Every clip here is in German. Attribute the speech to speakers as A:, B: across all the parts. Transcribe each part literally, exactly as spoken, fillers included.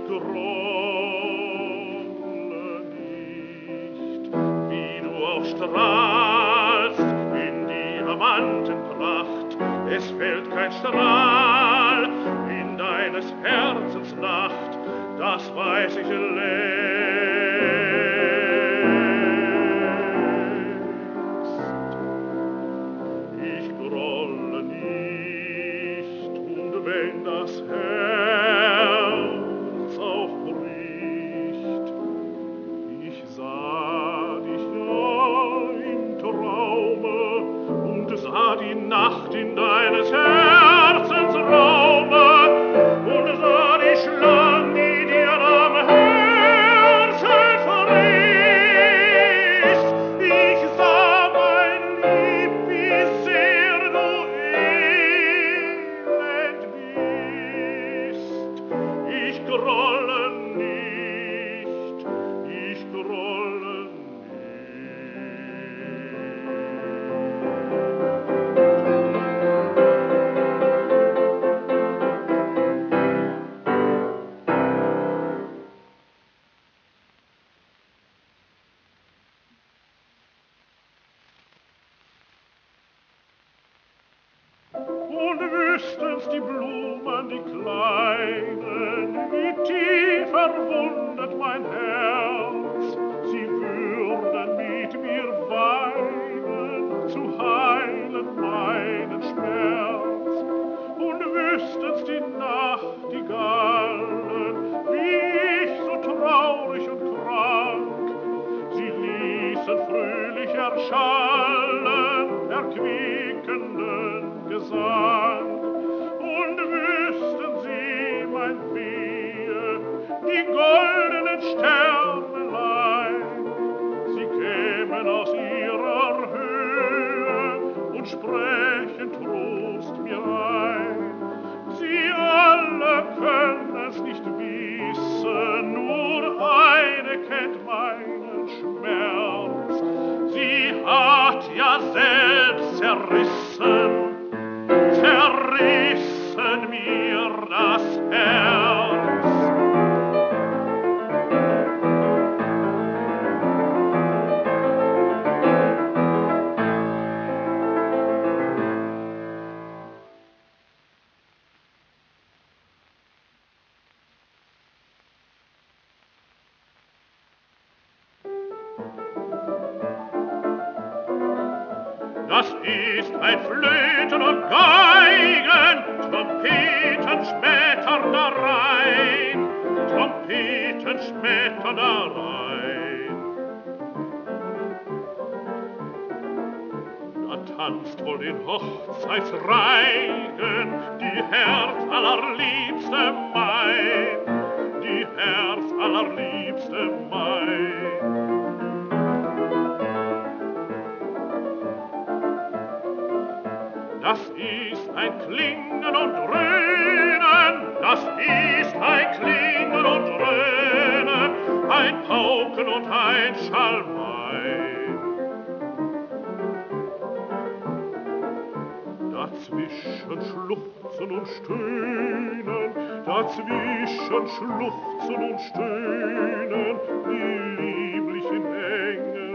A: grolle nicht, wie du auch strahlst in Diamantenpracht. Es fällt kein Strahl in deines Herzens Nacht, das weiß ich längst. Ich grolle nicht, und wenn das Herz auch bricht, ich sah dich ja im Traume und sah die Nacht in deines Herzens Raume und sah die Schlange, die dir am Herzen verriss. Ich sah, mein Lieb, wie sehr du elend bist. Ich grolle nicht, ich grolle und wüssten's die Blumen, die Kleinen, wie tief verwundet mein Herz, sie würden mit mir weinen, zu heilen meinen Schmerz. Und wüssten's die Nachtigallen, wie ich so traurig und krank, sie ließen fröhlich erschallen, erquickenden Gesang. Und wüssten sie, mein Wehe, die goldenen Sternelein, sie kämen aus ihrer Höhe und sprechen Trost mir ein. Sie alle können's nicht wissen, nur eine kennt meinen Schmerz. Sie hat ja selbst zerrissen, zerrissen mir das Herz. Das ist ein Flöten und Geigen, Trompeten schmettern da rein, Trompeten schmettern da rein. Da tanzt wohl den Hochzeitsreigen die Herz allerliebste mein, die Herz allerliebste mein. Das ist ein Klingen und Dröhnen, das ist ein Klingen und Dröhnen, ein Pauken und ein Schalmein. Dazwischen schluchzen und stöhnen, dazwischen schluchzen und stöhnen die lieblichen Engelein.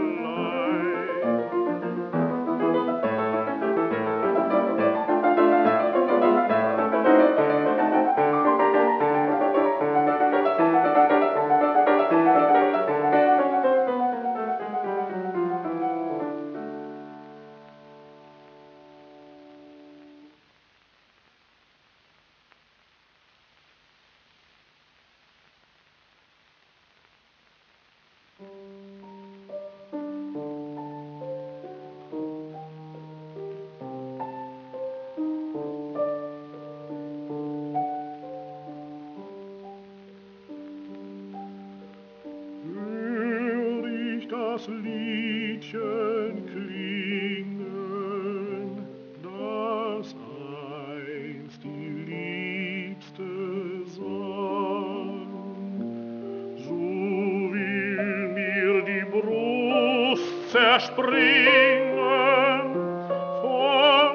A: Das Liedchen klingen, das einst die Liebste sang. So will mir die Brust zerspringen von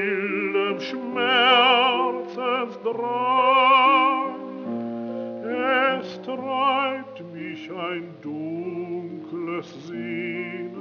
A: wildem Schmerzensdrang. treibt mich ein dunkles Sehnen.